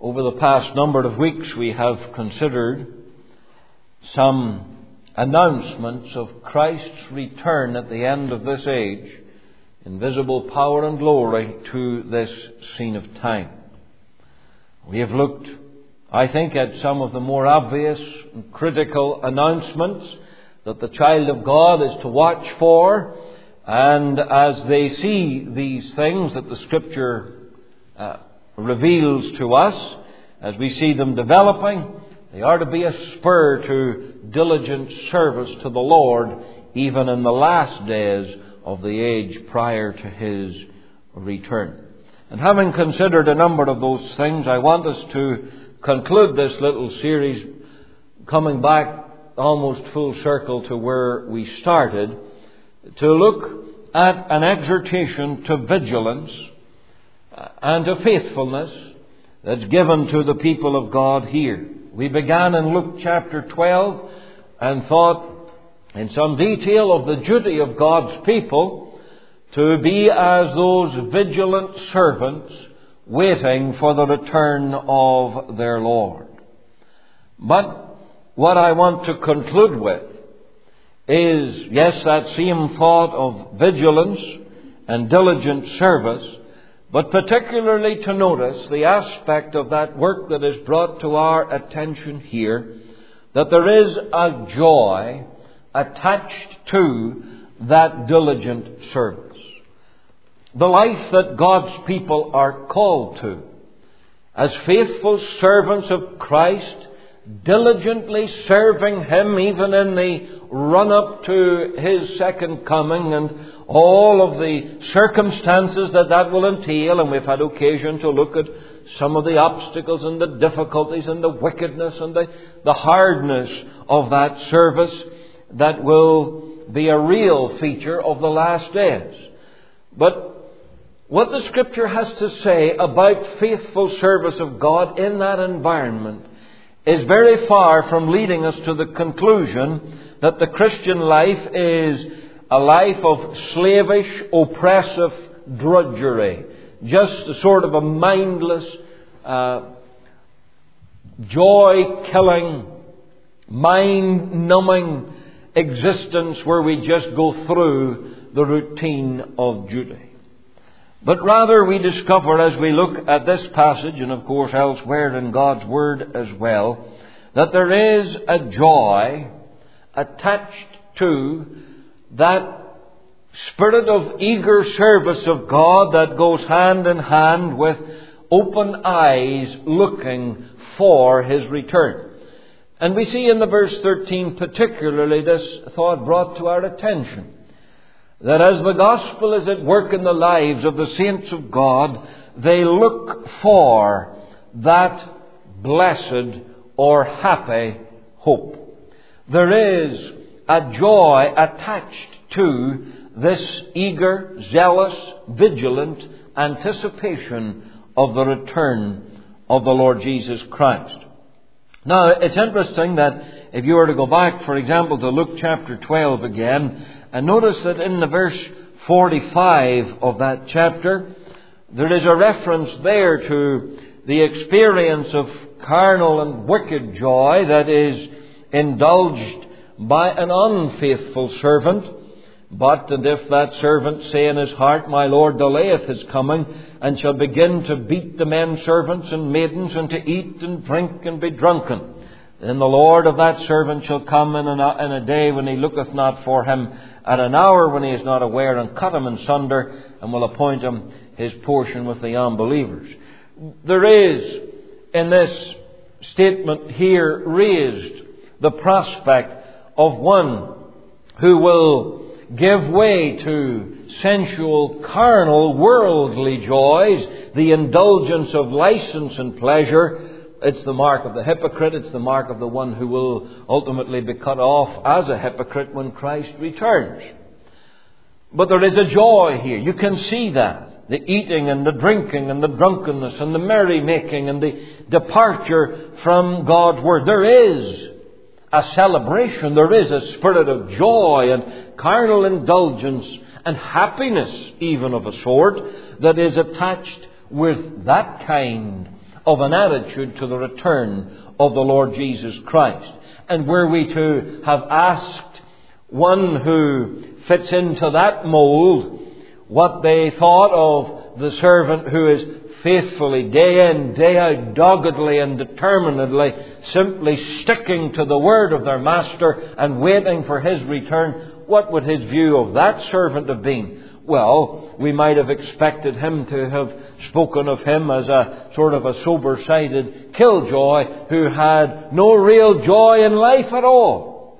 Over the past number of weeks we have considered some announcements of Christ's return at the end of this age in visible power and glory to this scene of time. We have looked, I think, at some of the more obvious and critical announcements that the child of God is to watch for, and as they see these things that the Scripture reveals to us, as we see them developing, they are to be a spur to diligent service to the Lord, even in the last days of the age prior to His return. And having considered a number of those things, I want us to conclude this little series, coming back almost full circle to where we started, to look at an exhortation to vigilance and to faithfulness that's given to the people of God here. We began in Luke chapter 12 and thought in some detail of the duty of God's people to be as those vigilant servants waiting for the return of their Lord. But what I want to conclude with is, yes, that same thought of vigilance and diligent service, but particularly to notice the aspect of that work that is brought to our attention here, that there is a joy attached to that diligent service. The life that God's people are called to, as faithful servants of Christ, diligently serving Him even in the run-up to His second coming and all of the circumstances that will entail. And we've had occasion to look at some of the obstacles and the difficulties and the wickedness and the hardness of that service that will be a real feature of the last days. But what the Scripture has to say about faithful service of God in that environment is very far from leading us to the conclusion that the Christian life is a life of slavish, oppressive drudgery. Just a sort of a mindless, joy-killing, mind-numbing existence where we just go through the routine of duty. But rather we discover as we look at this passage, and of course elsewhere in God's Word as well, that there is a joy attached to that spirit of eager service of God that goes hand in hand with open eyes looking for His return. And we see in the verse 13 particularly this thought brought to our attention, that as the gospel is at work in the lives of the saints of God, they look for that blessed or happy hope. There is a joy attached to this eager, zealous, vigilant anticipation of the return of the Lord Jesus Christ. Now, it's interesting that if you were to go back, for example, to Luke chapter 12 again, and notice that in the verse 45 of that chapter, there is a reference there to the experience of carnal and wicked joy that is indulged by an unfaithful servant. But, and if that servant say in his heart, My Lord delayeth His coming, and shall begin to beat the men servants and maidens, and to eat and drink and be drunken, then the Lord of that servant shall come in a day when He looketh not for him, at an hour when He is not aware, and cut him in sunder, and will appoint him his portion with the unbelievers. There is, in this statement here, raised the prospect of one who will give way to sensual, carnal, worldly joys, the indulgence of license and pleasure. It's the mark of the hypocrite. It's the mark of the one who will ultimately be cut off as a hypocrite when Christ returns. But there is a joy here. You can see that. The eating and the drinking and the drunkenness and the merrymaking and the departure from God's Word. There is a celebration. There is a spirit of joy and carnal indulgence and happiness even of a sort that is attached with that kind of an attitude to the return of the Lord Jesus Christ. And were we to have asked one who fits into that mold what they thought of the servant who is faithfully, day in, day out, doggedly and determinedly, simply sticking to the word of their master and waiting for his return, what would his view of that servant have been? Well, we might have expected him to have spoken of him as a sort of a sober-sided killjoy who had no real joy in life at all.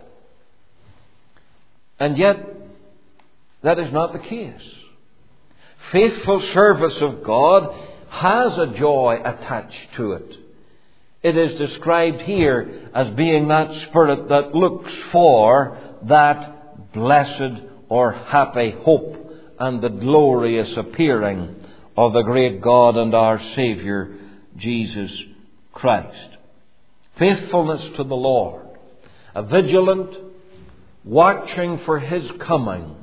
And yet, that is not the case. Faithful service of God has a joy attached to it. It is described here as being that spirit that looks for that blessed or happy hope and the glorious appearing of the great God and our Saviour, Jesus Christ. Faithfulness to the Lord, a vigilant watching for His coming,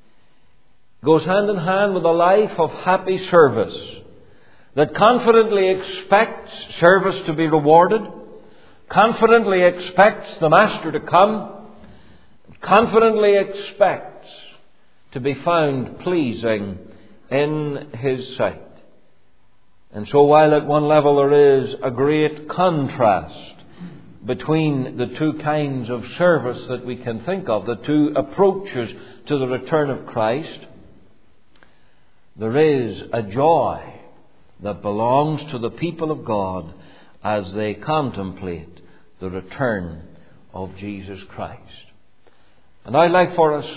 goes hand in hand with a life of happy service that confidently expects service to be rewarded, confidently expects the Master to come, confidently expects to be found pleasing in His sight. And so while at one level there is a great contrast between the two kinds of service that we can think of, the two approaches to the return of Christ, there is a joy that belongs to the people of God as they contemplate the return of Jesus Christ. And I'd like for us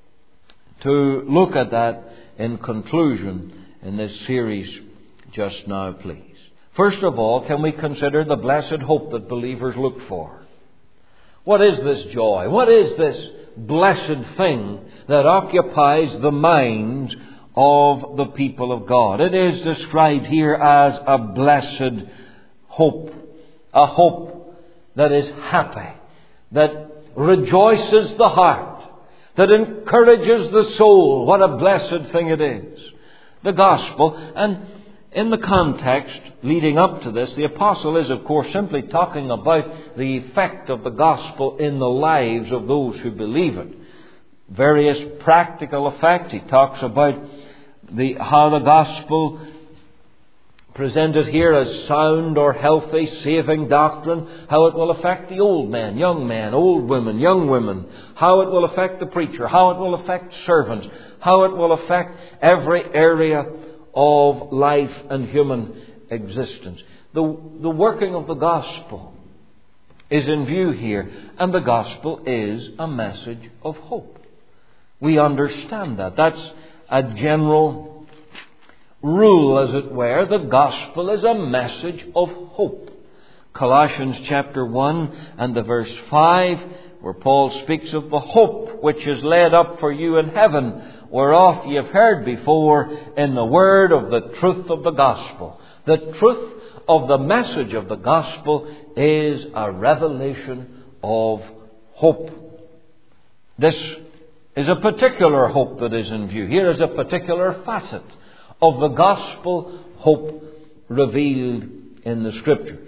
to look at that in conclusion in this series just now, please. First of all, can we consider the blessed hope that believers look for? What is this joy? What is this blessed thing that occupies the minds of the people of God? It is described here as a blessed hope. A hope that is happy, that rejoices the heart, that encourages the soul. What a blessed thing it is. The gospel. And in the context leading up to this, the apostle is, of course, simply talking about the effect of the gospel in the lives of those who believe it. Various practical effects. He talks about how the gospel presented here as sound or healthy, saving doctrine, how it will affect the old man, young man, old women, young women, how it will affect the preacher, how it will affect servants, how it will affect every area of life and human existence. The working of the gospel is in view here, and the gospel is a message of hope. We understand that. That's a general rule, as it were. The gospel is a message of hope. Colossians chapter 1 and the verse 5, where Paul speaks of the hope which is laid up for you in heaven, whereof ye have heard before in the word of the truth of the gospel. The truth of the message of the gospel is a revelation of hope. This is a particular hope that is in view. Here is a particular facet of the gospel hope revealed in the Scriptures.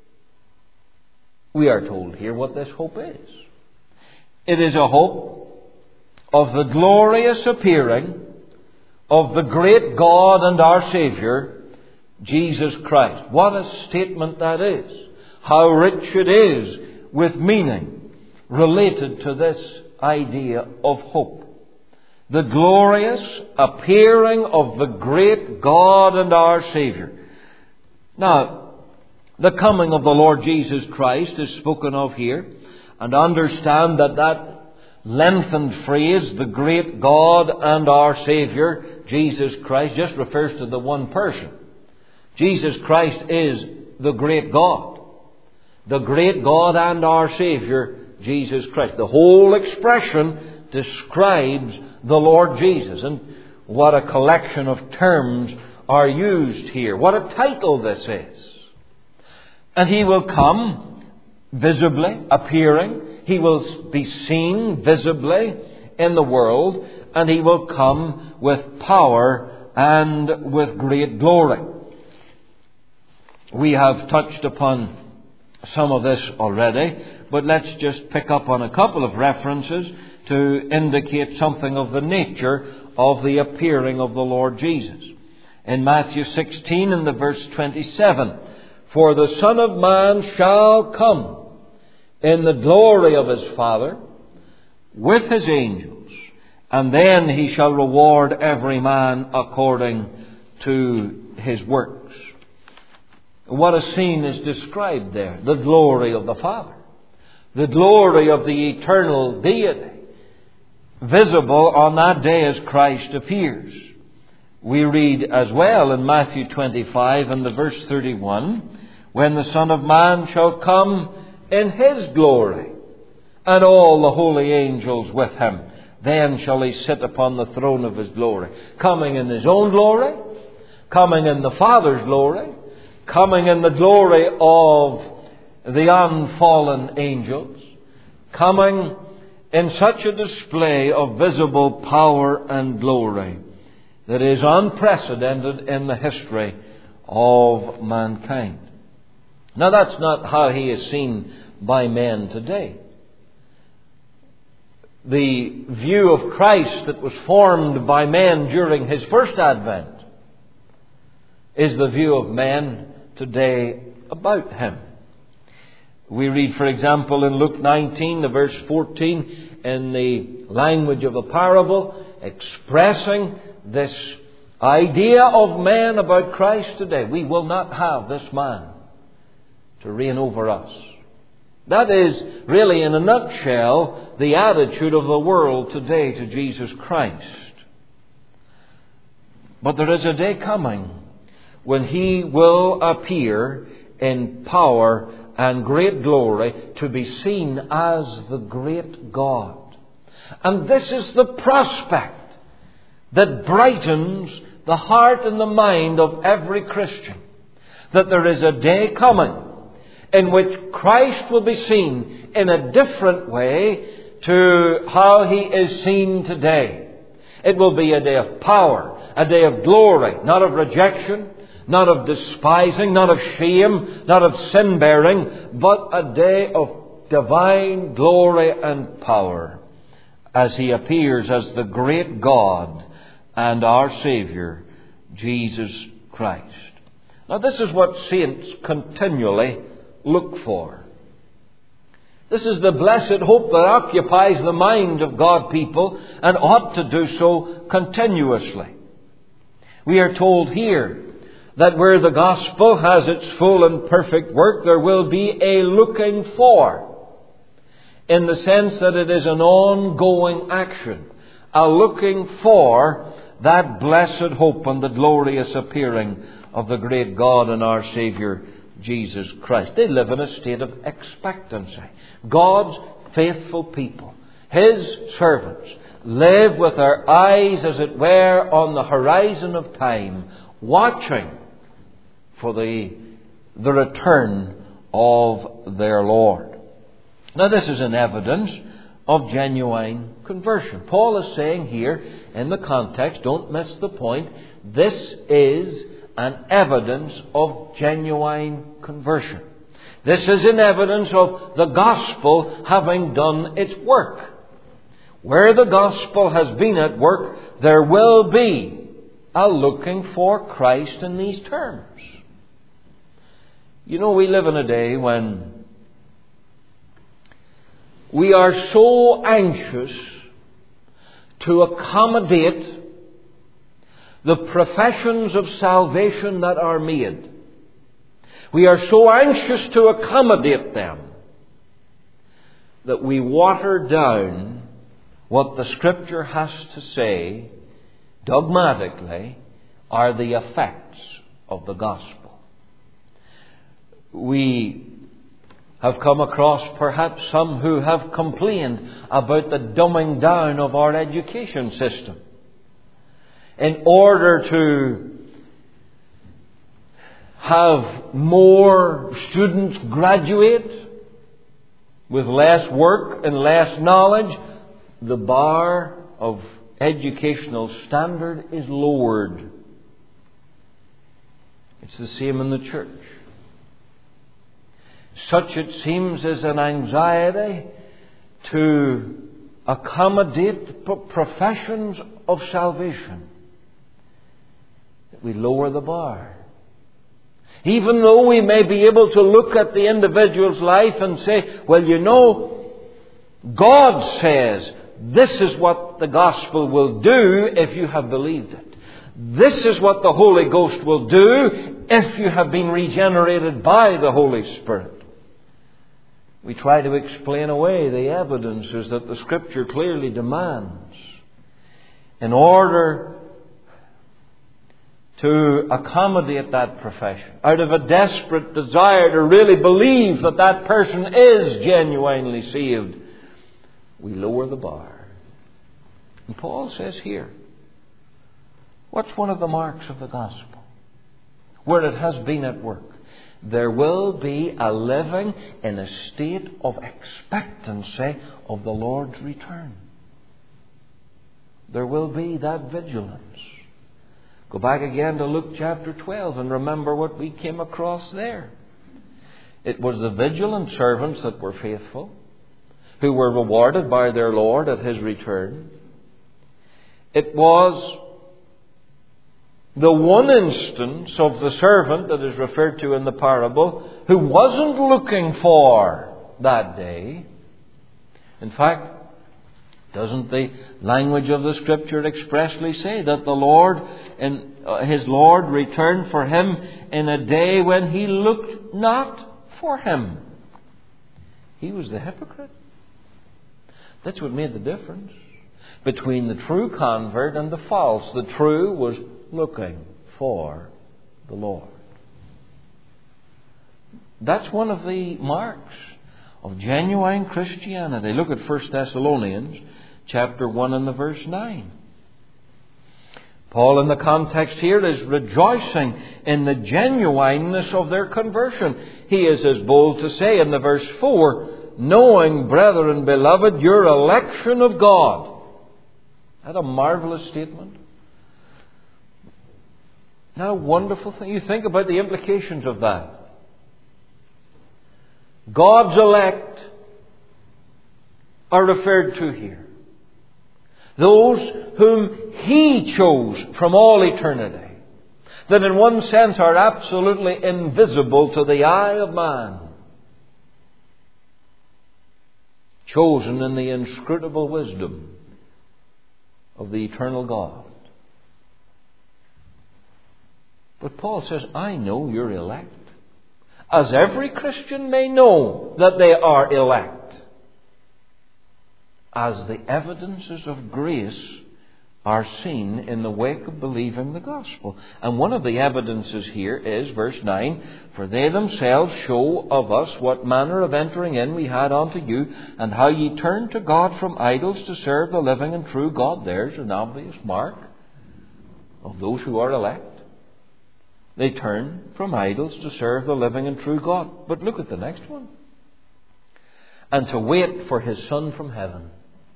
We are told here what this hope is. It is a hope of the glorious appearing of the great God and our Saviour, Jesus Christ. What a statement that is. How rich it is with meaning related to this idea of hope. The glorious appearing of the great God and our Saviour. Now, the coming of the Lord Jesus Christ is spoken of here. And understand that lengthened phrase, the great God and our Saviour, Jesus Christ, just refers to the one person. Jesus Christ is the great God. The great God and our Saviour, Jesus Christ. The whole expression describes the Lord Jesus. And what a collection of terms are used here. What a title this is. And He will come visibly, appearing. He will be seen visibly in the world. And He will come with power and with great glory. We have touched upon some of this already, but let's just pick up on a couple of references to indicate something of the nature of the appearing of the Lord Jesus. In Matthew 16 and the verse 27, "For the Son of Man shall come in the glory of his Father with his angels, and then he shall reward every man according to his works." What a scene is described there. The glory of the Father. The glory of the eternal deity. Visible on that day as Christ appears. We read as well in Matthew 25 and the verse 31, "When the Son of Man shall come in his glory, and all the holy angels with him, then shall he sit upon the throne of his glory." Coming in his own glory, coming in the Father's glory, coming in the glory of the unfallen angels, coming in such a display of visible power and glory that is unprecedented in the history of mankind. Now, that's not how he is seen by men today. The view of Christ that was formed by men during his first advent is the view of men today about him. We read, for example, in Luke 19, the verse 14, in the language of a parable, expressing this idea of man about Christ today. We will not have this man to reign over us. That is really, in a nutshell, the attitude of the world today to Jesus Christ. But there is a day coming when he will appear in power and great glory to be seen as the great God. And this is the prospect that brightens the heart and the mind of every Christian. That there is a day coming in which Christ will be seen in a different way to how he is seen today. It will be a day of power, a day of glory, not of rejection, not of despising, not of shame, not of sin-bearing, but a day of divine glory and power as he appears as the great God and our Savior, Jesus Christ. Now, this is what saints continually look for. This is the blessed hope that occupies the mind of God people and ought to do so continuously. We are told here that where the gospel has its full and perfect work, there will be a looking for, in the sense that it is an ongoing action, a looking for that blessed hope and the glorious appearing of the great God and our Savior, Jesus Christ. They live in a state of expectancy. God's faithful people, his servants, live with their eyes, as it were, on the horizon of time, watching for the return of their Lord. Now, this is an evidence of genuine conversion. Paul is saying here in the context, don't miss the point, this is an evidence of genuine conversion. This is an evidence of the gospel having done its work. Where the gospel has been at work, there will be a looking for Christ in these terms. You know, we live in a day when we are so anxious to accommodate the professions of salvation that are made. We are so anxious to accommodate them that we water down what the Scripture has to say dogmatically are the effects of the gospel. We have come across perhaps some who have complained about the dumbing down of our education system. In order to have more students graduate with less work and less knowledge, the bar of educational standard is lowered. It's the same in the church. such it seems is an anxiety to accommodate professions of salvation, that we lower the bar. Even though we may be able to look at the individual's life and say, well, you know, God says this is what the gospel will do if you have believed it. This is what the Holy Ghost will do if you have been regenerated by the Holy Spirit. We try to explain away the evidences that the Scripture clearly demands in order to accommodate that profession, out of a desperate desire to really believe that that person is genuinely saved. We lower the bar. And Paul says here, what's one of the marks of the gospel? Where it has been at work. There will be a living in a state of expectancy of the Lord's return. There will be that vigilance. Go back again to Luke chapter 12 and remember what we came across there. It was the vigilant servants that were faithful, who were rewarded by their Lord at His return. It was the one instance of the servant that is referred to in the parable who wasn't looking for that day. In fact, doesn't the language of the Scripture expressly say that the Lord and His Lord returned for him in a day when he looked not for him? He was the hypocrite. That's what made the difference between the true convert and the false. The true was looking for the Lord. That's one of the marks of genuine Christianity. Look at 1 Thessalonians chapter 1 and the verse 9. Paul in the context here is rejoicing in the genuineness of their conversion. He is as bold to say in the verse 4, knowing, brethren beloved, your election of God. That's a marvelous statement. Not a wonderful thing? You think about the implications of that. God's elect are referred to here. Those whom He chose from all eternity. That in one sense are absolutely invisible to the eye of man. Chosen in the inscrutable wisdom of the eternal God. But Paul says, I know you're elect. As every Christian may know that they are elect. As the evidences of grace are seen in the wake of believing the gospel. And one of the evidences here is verse 9, for they themselves show of us what manner of entering in we had unto you, and how ye turned to God from idols to serve the living and true God. There's an obvious mark of those who are elect. They turn from idols to serve the living and true God. But look at the next one. And to wait for His Son from heaven.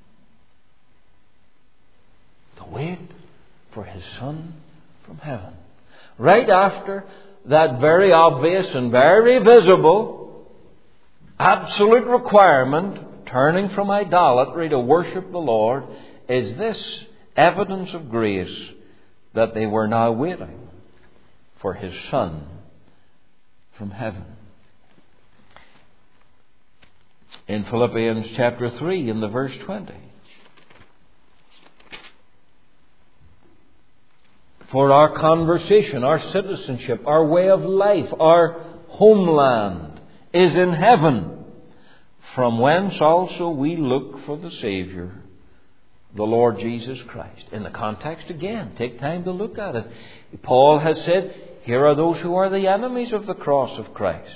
To wait for His Son from heaven. Right after that very obvious and very visible absolute requirement, turning from idolatry to worship the Lord, is this evidence of grace that they were now waiting for His Son from heaven. In Philippians chapter 3 in the verse 20. For our conversation, our citizenship, our way of life, our homeland is in heaven, from whence also we look for the Savior, the Lord Jesus Christ. In the context again, take time to look at it. Paul has said, here are those who are the enemies of the cross of Christ.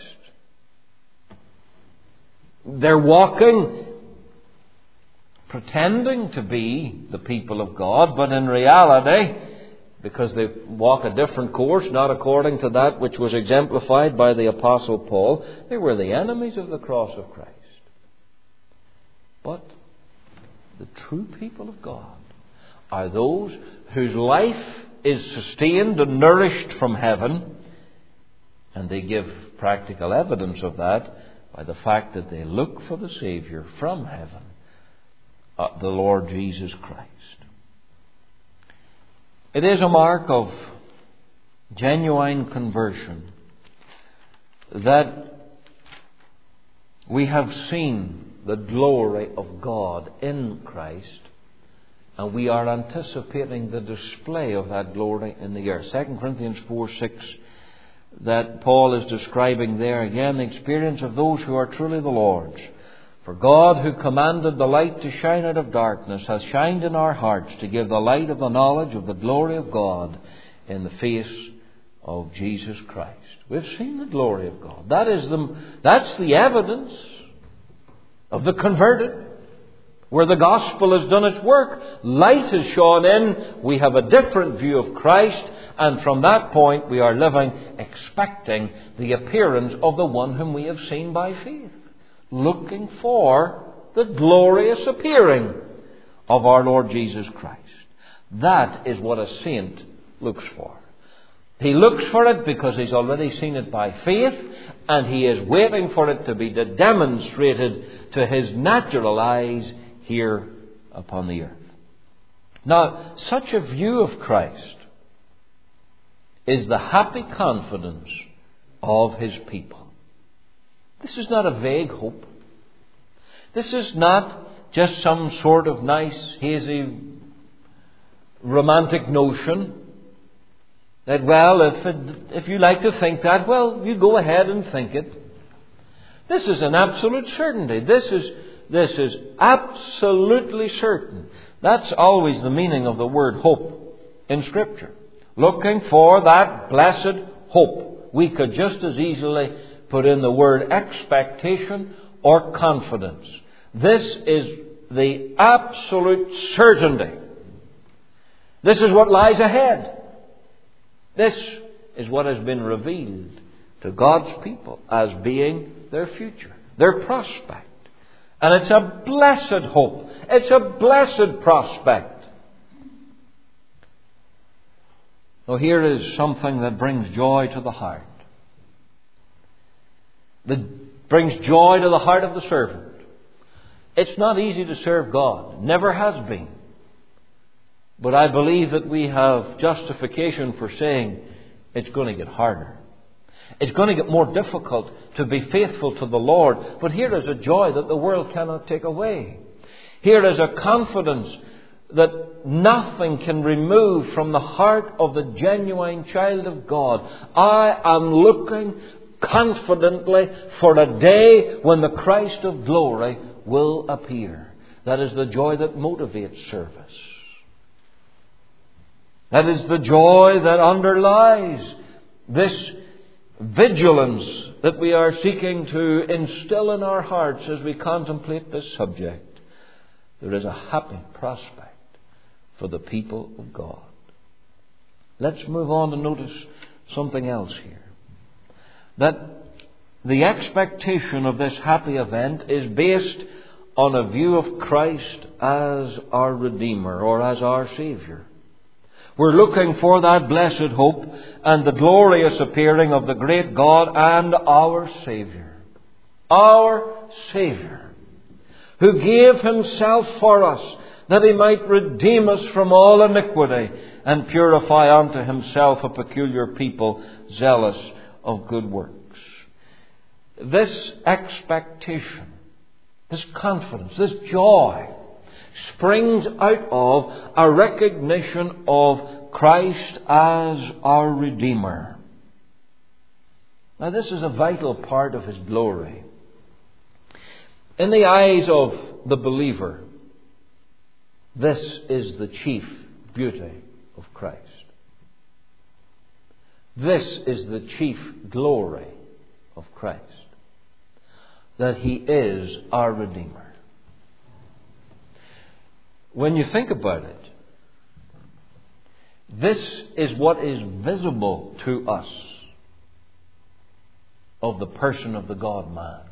They're walking, pretending to be the people of God, but in reality, because they walk a different course, not according to that which was exemplified by the Apostle Paul, they were the enemies of the cross of Christ. But the true people of God are those whose life is sustained and nourished from heaven, and they give practical evidence of that by the fact that they look for the Savior from heaven, the Lord Jesus Christ. It is a mark of genuine conversion that we have seen the glory of God in Christ, and we are anticipating the display of that glory in the earth. 2 Corinthians 4:6, that Paul is describing there again the experience of those who are truly the Lord's. For God, who commanded the light to shine out of darkness, has shined in our hearts to give the light of the knowledge of the glory of God in the face of Jesus Christ. We've seen the glory of God. That's the evidence of the converted. Where the gospel has done its work, light has shone in, we have a different view of Christ, and from that point we are living expecting the appearance of the one whom we have seen by faith, looking for the glorious appearing of our Lord Jesus Christ. That is what a saint looks for. He looks for it because he's already seen it by faith, and he is waiting for it to be demonstrated to his natural eyes here upon the earth. Now, such a view of Christ is the happy confidence of His people. This is not a vague hope. This is not just some sort of nice, hazy, romantic notion that, well, if you like to think that, well, you go ahead and think it. This is an absolute certainty. This is absolutely certain. That's always the meaning of the word hope in Scripture. Looking for that blessed hope. We could just as easily put in the word expectation or confidence. This is the absolute certainty. This is what lies ahead. This is what has been revealed to God's people as being their future, their prospect. And it's a blessed hope. It's a blessed prospect. Now here is something that brings joy to the heart. That brings joy to the heart of the servant. It's not easy to serve God. Never has been. But I believe that we have justification for saying it's going to get harder. It's going to get more difficult to be faithful to the Lord. But here is a joy that the world cannot take away. Here is a confidence that nothing can remove from the heart of the genuine child of God. I am looking confidently for a day when the Christ of glory will appear. That is the joy that motivates service. That is the joy that underlies this vigilance that we are seeking to instill in our hearts as we contemplate this subject. There is a happy prospect for the people of God. Let's move on to notice something else here. That the expectation of this happy event is based on a view of Christ as our Redeemer or as our Saviour. We're looking for that blessed hope and the glorious appearing of the great God and our Saviour. Our Saviour, who gave Himself for us, that He might redeem us from all iniquity and purify unto Himself a peculiar people, zealous of good works. This expectation, this confidence, this joy springs out of a recognition of Christ as our Redeemer. Now, this is a vital part of His glory. In the eyes of the believer, this is the chief beauty of Christ. This is the chief glory of Christ. That He is our Redeemer. When you think about it, this is what is visible to us of the person of the God-man.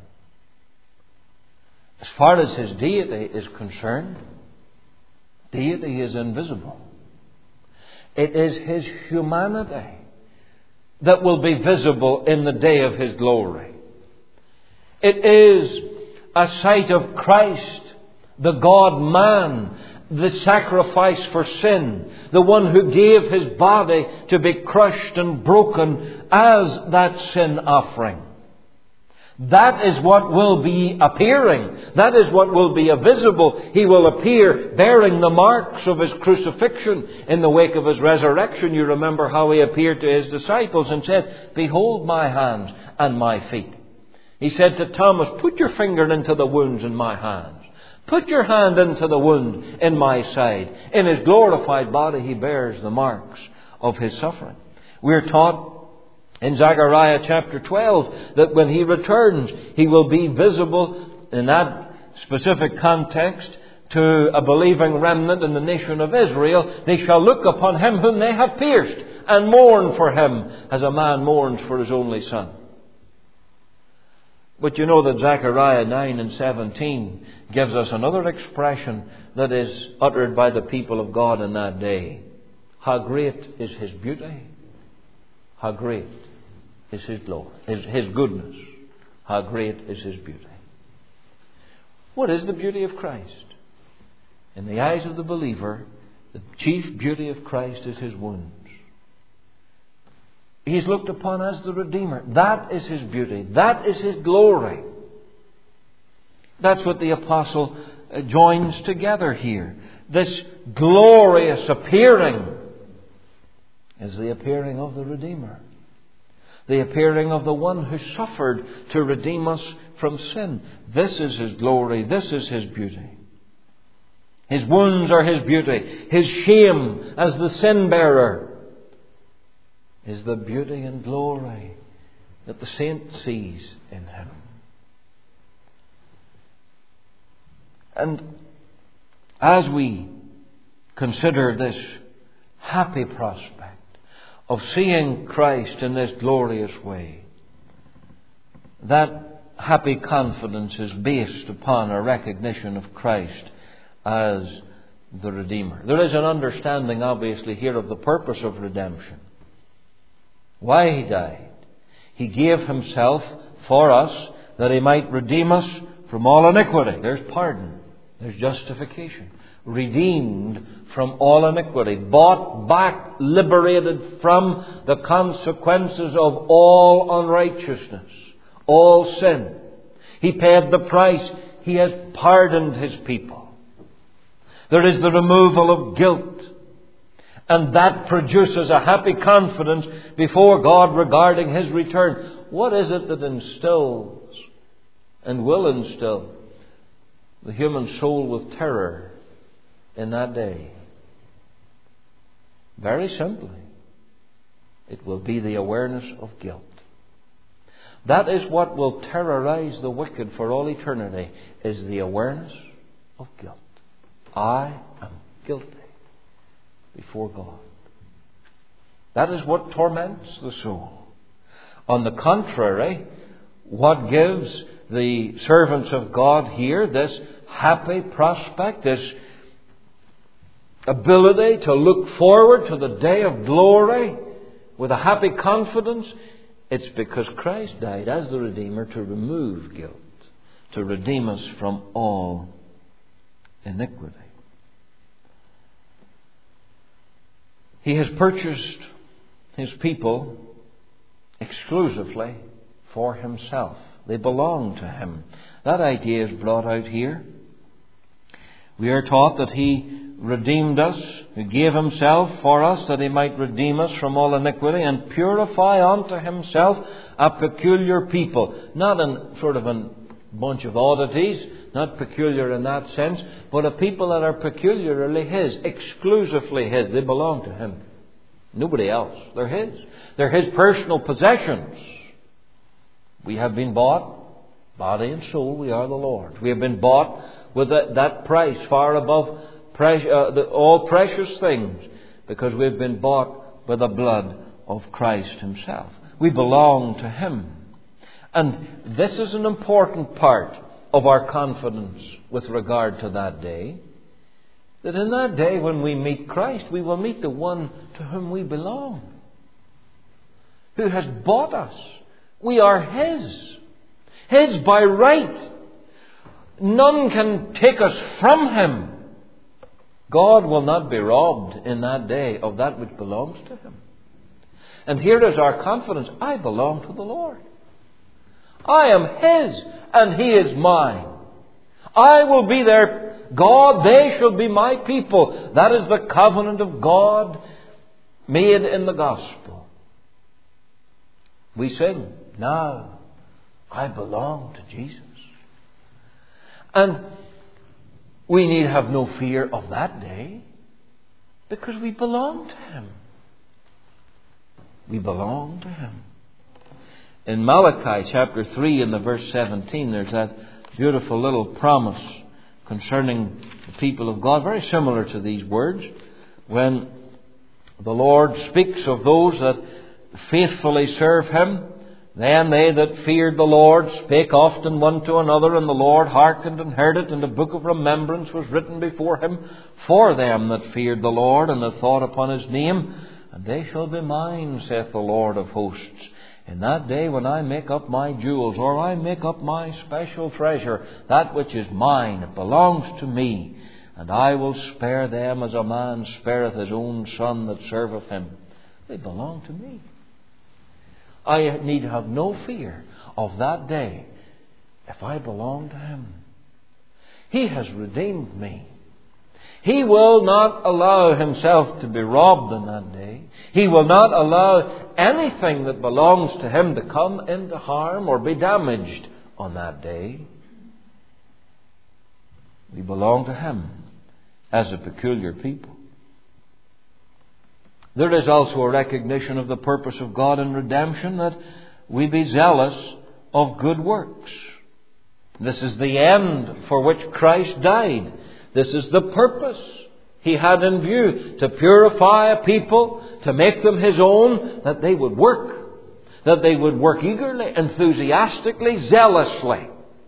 As far as His deity is concerned, deity is invisible. It is His humanity that will be visible in the day of His glory. It is a sight of Christ, the God-man, the sacrifice for sin, the one who gave His body to be crushed and broken as that sin offering. That is what will be appearing. That is what will be visible. He will appear bearing the marks of His crucifixion in the wake of His resurrection. You remember how He appeared to His disciples and said, "Behold my hands and my feet." He said to Thomas, "Put your finger into the wounds in my hands. Put your hand into the wound in my side." In His glorified body He bears the marks of His suffering. We're taught in Zechariah chapter 12 that when He returns, He will be visible in that specific context to a believing remnant in the nation of Israel. They shall look upon Him whom they have pierced and mourn for Him as a man mourns for his only son. But you know that Zechariah 9 and 17 gives us another expression that is uttered by the people of God in that day. How great is His beauty! How great is His glory, His goodness. How great is His beauty. What is the beauty of Christ? In the eyes of the believer, the chief beauty of Christ is His wounds. He is looked upon as the Redeemer. That is His beauty. That is His glory. That's what the apostle joins together here. This glorious appearing is the appearing of the Redeemer. The appearing of the one who suffered to redeem us from sin. This is His glory. This is His beauty. His wounds are His beauty. His shame as the sin bearer is the beauty and glory that the saint sees in Him. And as we consider this happy prospect of seeing Christ in this glorious way, that happy confidence is based upon a recognition of Christ as the Redeemer. There is an understanding, obviously, here of the purpose of redemption. Why He died. He gave Himself for us that He might redeem us from all iniquity. There's pardon. There's justification. Redeemed from all iniquity. Bought back, liberated from the consequences of all unrighteousness. All sin. He paid the price. He has pardoned His people. There is the removal of guilt. And that produces a happy confidence before God regarding His return. What is it that instills and will instill the human soul with terror in that day? Very simply, it will be the awareness of guilt. That is what will terrorize the wicked for all eternity, is the awareness of guilt. I am guilty before God. That is what torments the soul. On the contrary, what gives the servants of God here this happy prospect, this ability to look forward to the day of glory with a happy confidence, it's because Christ died as the Redeemer to remove guilt, to redeem us from all iniquity. He has purchased His people exclusively for Himself. They belong to Him. That idea is brought out here. We are taught that He redeemed us, who gave Himself for us that He might redeem us from all iniquity and purify unto Himself a peculiar people. Not in sort of a bunch of oddities, not peculiar in that sense, but a people that are peculiarly His, exclusively His. They belong to Him. Nobody else. They're His. They're His personal possessions. We have been bought, body and soul, we are the Lord's. We have been bought with that price far above all precious things, because we've been bought by the blood of Christ Himself. We belong to Him. And this is an important part of our confidence with regard to that day. That in that day when we meet Christ, we will meet the one to whom we belong, who has bought us. We are His. His by right. None can take us from Him. God will not be robbed in that day of that which belongs to Him. And here is our confidence. I belong to the Lord. I am His and He is mine. I will be their God. They shall be my people. That is the covenant of God made in the gospel. We sing, now I belong to Jesus. And we need have no fear of that day because we belong to Him. We belong to Him. In Malachi chapter 3 and the verse 17, there's that beautiful little promise concerning the people of God, very similar to these words, when the Lord speaks of those that faithfully serve Him. Then they that feared the Lord spake often one to another, and the Lord hearkened and heard it, and a book of remembrance was written before Him for them that feared the Lord, and that thought upon His name. And they shall be mine, saith the Lord of hosts. In that day when I make up my jewels, or I make up my special treasure, that which is mine, it belongs to me. And I will spare them as a man spareth his own son that serveth him. They belong to me. I need have no fear of that day if I belong to Him. He has redeemed me. He will not allow Himself to be robbed on that day. He will not allow anything that belongs to Him to come into harm or be damaged on that day. We belong to Him as a peculiar people. There is also a recognition of the purpose of God in redemption, that we be zealous of good works. This is the end for which Christ died. This is the purpose He had in view, to purify a people, to make them His own, that they would work eagerly, enthusiastically, zealously.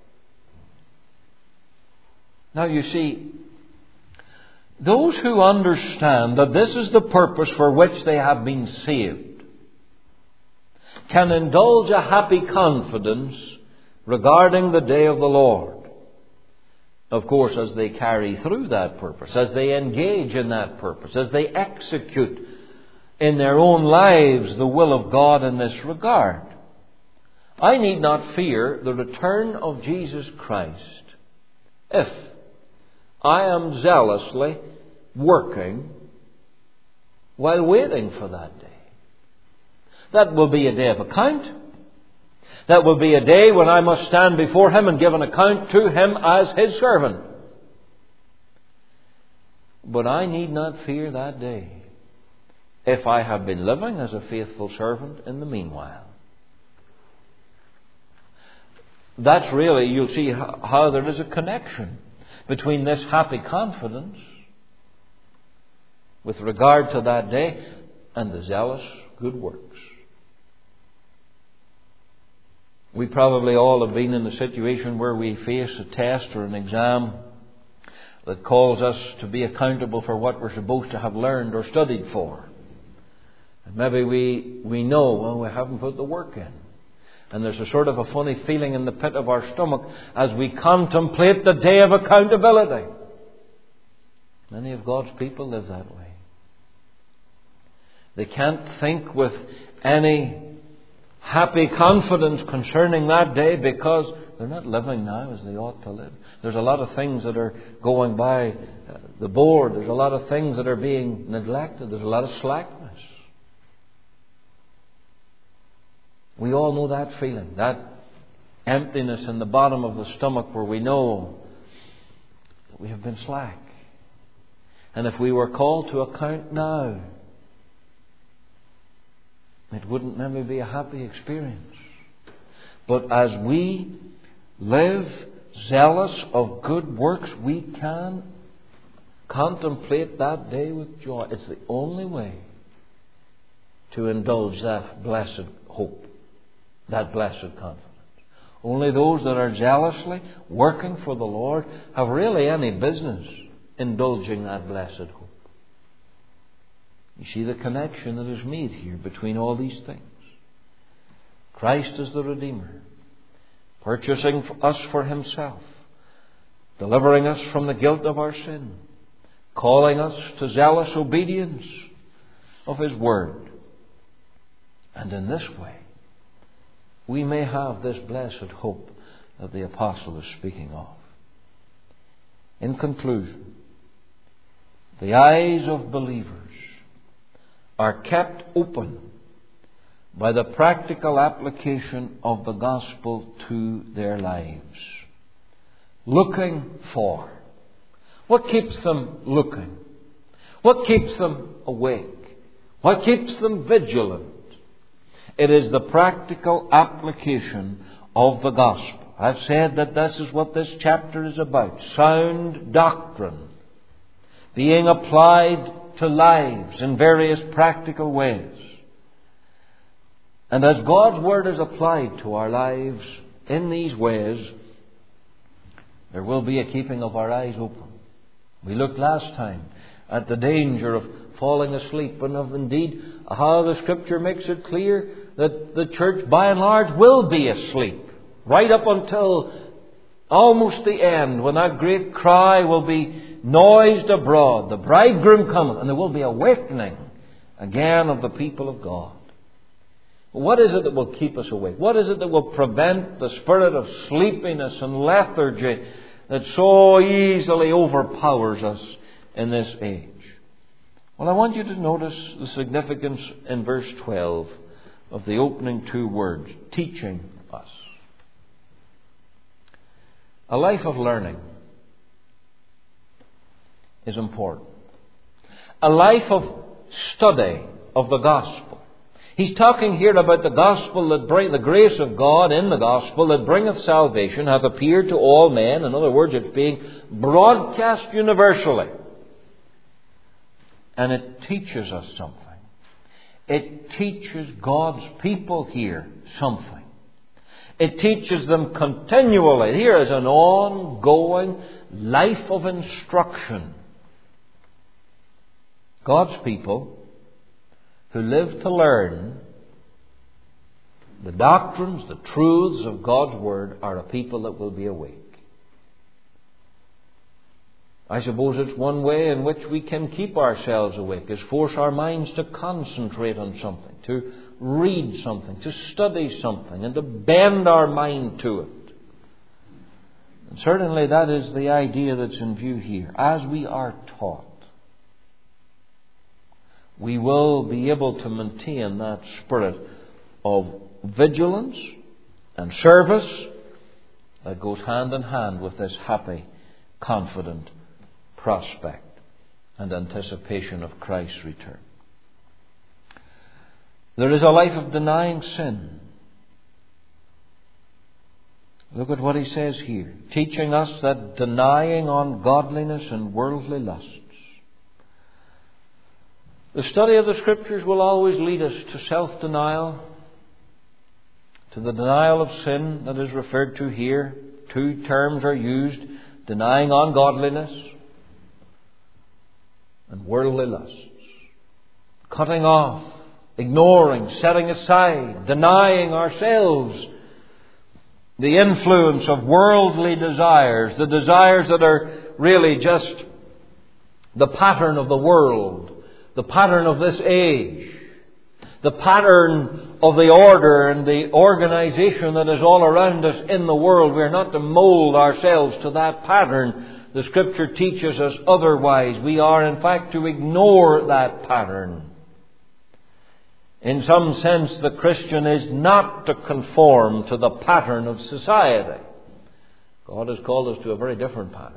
Now you see, those who understand that this is the purpose for which they have been saved can indulge a happy confidence regarding the day of the Lord. Of course, as they carry through that purpose, as they engage in that purpose, as they execute in their own lives the will of God in this regard. I need not fear the return of Jesus Christ if I am zealously working while waiting for that day. That will be a day of account. That will be a day when I must stand before Him and give an account to Him as His servant. But I need not fear that day if I have been living as a faithful servant in the meanwhile. That's really, you'll see how there is a connection between this happy confidence with regard to that day and the zealous good works. We probably all have been in a situation where we face a test or an exam that calls us to be accountable for what we're supposed to have learned or studied for. And maybe we know, well, we haven't put the work in. And there's a sort of a funny feeling in the pit of our stomach as we contemplate the day of accountability. Many of God's people live that way. They can't think with any happy confidence concerning that day because they're not living now as they ought to live. There's a lot of things that are going by the board. There's a lot of things that are being neglected. There's a lot of slackness. We all know that feeling, that emptiness in the bottom of the stomach where we know that we have been slack. And if we were called to account now, it wouldn't maybe be a happy experience. But as we live zealous of good works, we can contemplate that day with joy. It's the only way to indulge that blessed hope, that blessed confidence. Only those that are zealously working for the Lord have really any business indulging that blessed hope. You see the connection that is made here between all these things. Christ is the Redeemer. purchasing us for Himself, delivering us from the guilt of our sin, calling us to zealous obedience of His Word. And in this way, we may have this blessed hope that the Apostle is speaking of. In conclusion, the eyes of believers are kept open by the practical application of the gospel to their lives. Looking for. What keeps them looking? What keeps them awake? What keeps them vigilant? It is the practical application of the gospel. I've said that this is what this chapter is about. Sound doctrine being applied to lives in various practical ways. And as God's Word is applied to our lives in these ways, there will be a keeping of our eyes open. We looked last time at the danger of falling asleep, and of indeed how the Scripture makes it clear that the church by and large will be asleep, right up until almost the end, when that great cry will be noised abroad, the bridegroom cometh, and there will be awakening again of the people of God. What is it that will keep us awake? What is it that will prevent the spirit of sleepiness and lethargy that so easily overpowers us in this age? Well, I want you to notice the significance in verse 12 of the opening two words, teaching us. A life of learning is important. A life of study of the gospel. He's talking here about the gospel that the grace of God in the gospel that bringeth salvation hath appeared to all men. In other words, it's being broadcast universally. And it teaches us something. It teaches God's people here something. It teaches them continually. Here is an ongoing life of instruction. God's people who live to learn the doctrines, the truths of God's Word are a people that will be awake. I suppose it's one way in which we can keep ourselves awake, is force our minds to concentrate on something, to read something, to study something, and to bend our mind to it. And certainly that is the idea that's in view here. As we are taught, we will be able to maintain that spirit of vigilance and service that goes hand in hand with this happy, confident prospect and anticipation of Christ's return. There is a life of denying sin. Look at what he says here, teaching us that denying ungodliness and worldly lusts. The study of the Scriptures will always lead us to self-denial, to the denial of sin that is referred to here. Two terms are used, denying ungodliness and worldly lusts. Cutting off, ignoring, setting aside, denying ourselves the influence of worldly desires, the desires that are really just the pattern of the world, the pattern of this age, the pattern of the order and the organization that is all around us in the world. We are not to mold ourselves to that pattern. The Scripture teaches us otherwise. We are, in fact, to ignore that pattern. In some sense, the Christian is not to conform to the pattern of society. God has called us to a very different pattern.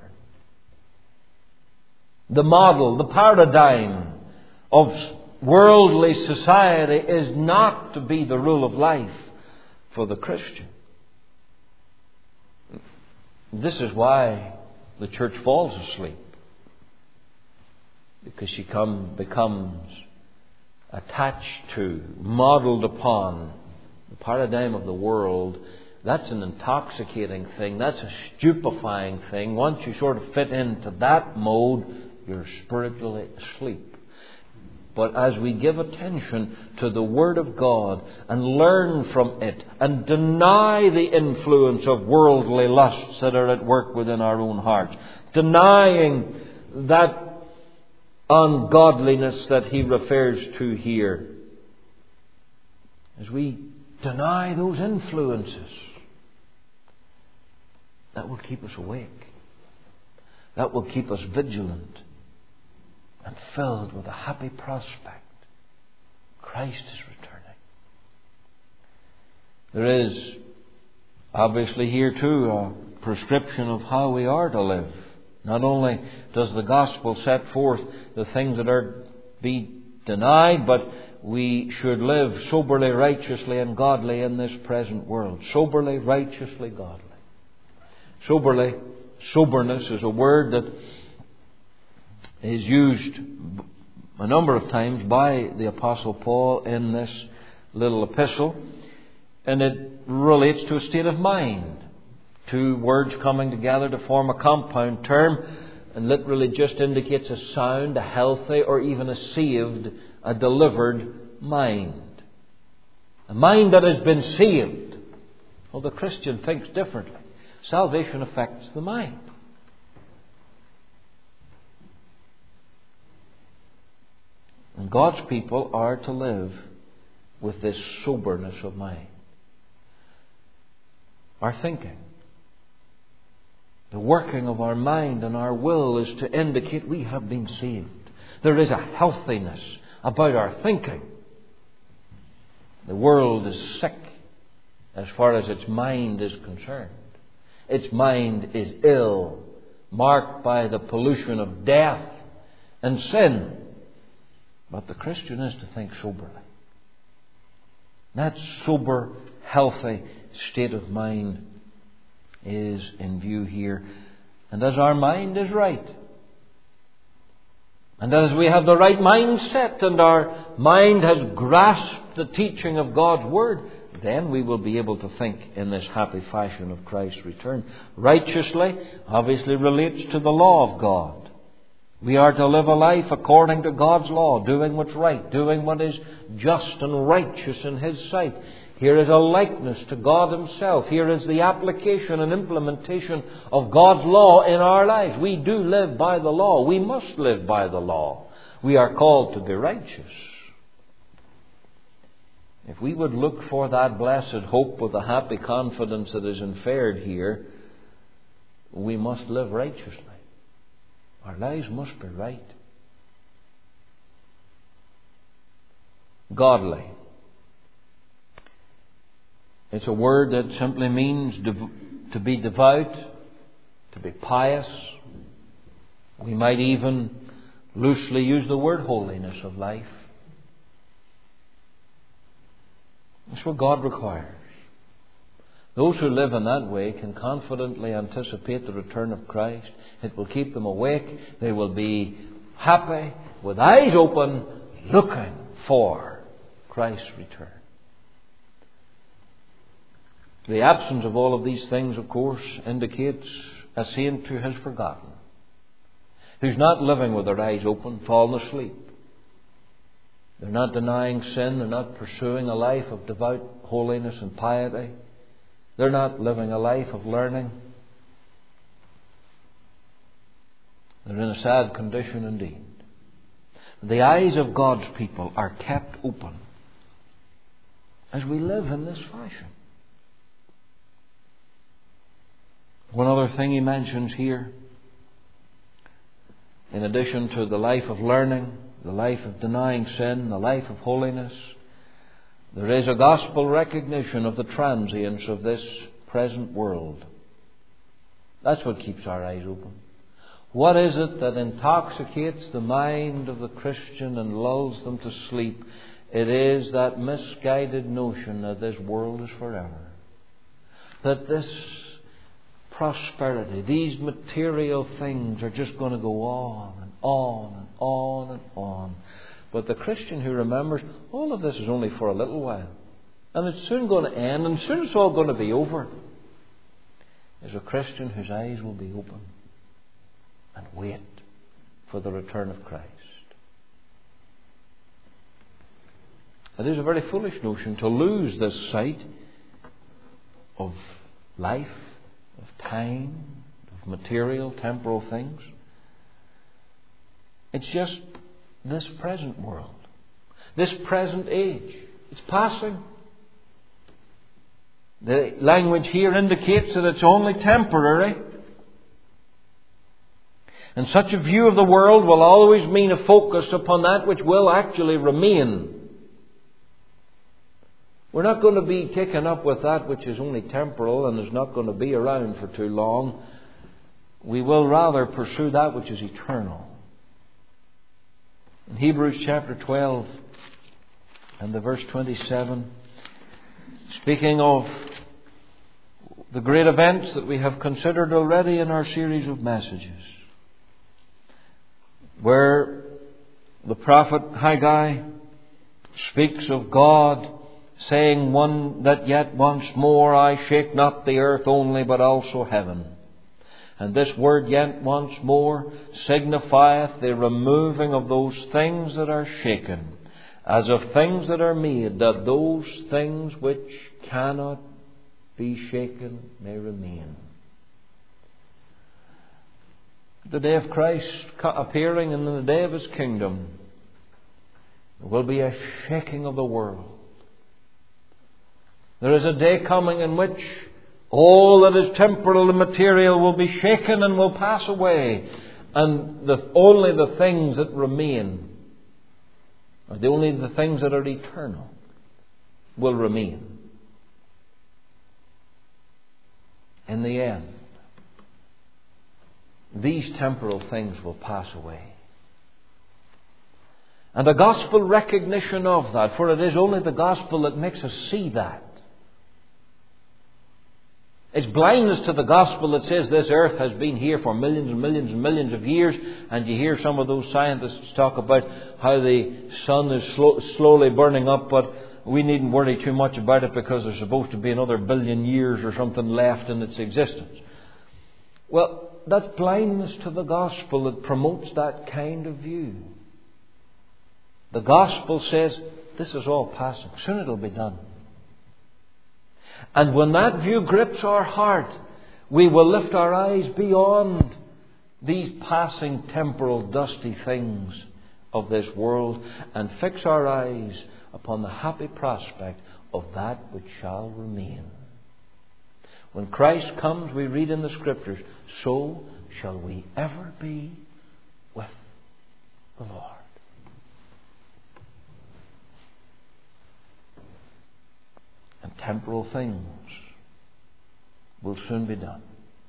The model, the paradigm of worldly society is not to be the rule of life for the Christian. This is why the church falls asleep, because she becomes attached to, modeled upon the paradigm of the world. That's an intoxicating thing. That's a stupefying thing. Once you sort of fit into that mode, you're spiritually asleep. but as we give attention to the Word of God and learn from it and deny the influence of worldly lusts that are at work within our own hearts, denying that ungodliness that he refers to here, as we deny those influences, that will keep us awake. That will keep us vigilant and filled with a happy prospect. Christ is returning. There is obviously here too a prescription of how we are to live. Not only does the gospel set forth the things that are to be denied, but we should live soberly, righteously and godly in this present world. Soberly, righteously, godly. Soberly, soberness is a word that is used a number of times by the Apostle Paul in this little epistle, and it relates to a state of mind. Two words coming together to form a compound term, and literally just indicates a sound, a healthy, or even a saved, a delivered mind. A mind that has been saved. Well, the Christian thinks differently. Salvation affects the mind. And God's people are to live with this soberness of mind. Our thinking, the working of our mind and our will is to indicate we have been saved. There is a healthiness about our thinking. The world is sick as far as its mind is concerned. Its mind is ill, marked by the pollution of death and sin. But the Christian is to think soberly. That sober, healthy state of mind is in view here. And as our mind is right, and as we have the right mindset and our mind has grasped the teaching of God's Word, then we will be able to think in this happy fashion of Christ's return. Righteously obviously relates to the law of God. We are to live a life according to God's law, doing what's right, doing what is just and righteous in His sight. Here is a likeness to God Himself. Here is the application and implementation of God's law in our lives. We do live by the law. We must live by the law. We are called to be righteous. If we would look for that blessed hope with the happy confidence that is inferred here, we must live righteously. Our lives must be right. Godly. It's a word that simply means to be devout, to be pious. We might even loosely use the word holiness of life. That's what God requires. Those who live in that way can confidently anticipate the return of Christ. It will keep them awake. They will be happy, with eyes open, looking for Christ's return. The absence of all of these things, of course, indicates a saint who has forgotten, who's not living with their eyes open, fallen asleep. They're not denying sin. They're not pursuing a life of devout holiness and piety. They're not living a life of learning. They're in a sad condition indeed. The eyes of God's people are kept open as we live in this fashion. One other thing he mentions here, in addition to the life of learning, the life of denying sin, the life of holiness, there is a gospel recognition of the transience of this present world. That's what keeps our eyes open. What is it that intoxicates the mind of the Christian and lulls them to sleep? It is that misguided notion that this world is forever. That this prosperity, these material things are just going to go on and on and on and on. But the Christian who remembers all of this is only for a little while, and it's soon going to end, and soon it's all going to be over, is a Christian whose eyes will be open and wait for the return of Christ. It is a very foolish notion to lose this sight of life, of time, of material, temporal things. It's just this present world, this present age. It's passing. The language here indicates that it's only temporary. And such a view of the world will always mean a focus upon that which will actually remain. We're not going to be taken up with that which is only temporal and is not going to be around for too long. We will rather pursue that which is eternal. In Hebrews chapter 12 and the verse 27, speaking of the great events that we have considered already in our series of messages, where the prophet Haggai speaks of God saying, that yet once more I shake not the earth only, but also heaven. And this word yet once more signifieth the removing of those things that are shaken, as of things that are made, that those things which cannot be shaken may remain. The day of Christ appearing and in the day of His kingdom, there will be a shaking of the world. There is a day coming in which all that is temporal and material will be shaken and will pass away. And only the things that remain, or only the things that are eternal, will remain. In the end, these temporal things will pass away. And a gospel recognition of that, for it is only the gospel that makes us see that. It's blindness to the gospel that says this earth has been here for millions and millions and millions of years, and you hear some of those scientists talk about how the sun is slowly burning up, but we needn't worry too much about it because there's supposed to be another billion years or something left in its existence. Well, that's blindness to the gospel that promotes that kind of view. The gospel says this is all passing. Soon it'll be done. And when that view grips our heart, we will lift our eyes beyond these passing temporal dusty things of this world and fix our eyes upon the happy prospect of that which shall remain. When Christ comes, we read in the Scriptures, so shall we ever be with the Lord. And temporal things will soon be done.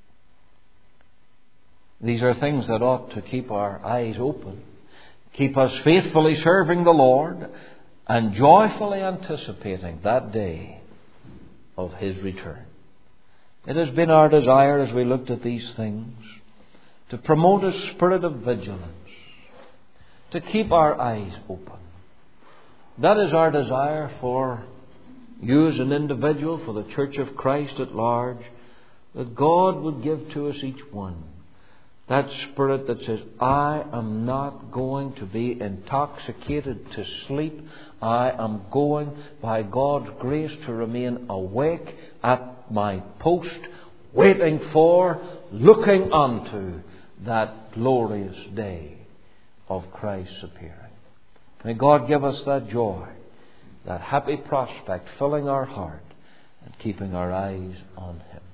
These are things that ought to keep our eyes open, keep us faithfully serving the Lord, and joyfully anticipating that day of His return. It has been our desire, as we looked at these things, to promote a spirit of vigilance, to keep our eyes open. That is our desire for you as an individual, for the Church of Christ at large, that God would give to us each one that spirit that says, I am not going to be intoxicated to sleep. I am going, by God's grace, to remain awake at my post, waiting for, looking unto that glorious day of Christ's appearing. May God give us that joy, that happy prospect filling our heart and keeping our eyes on Him.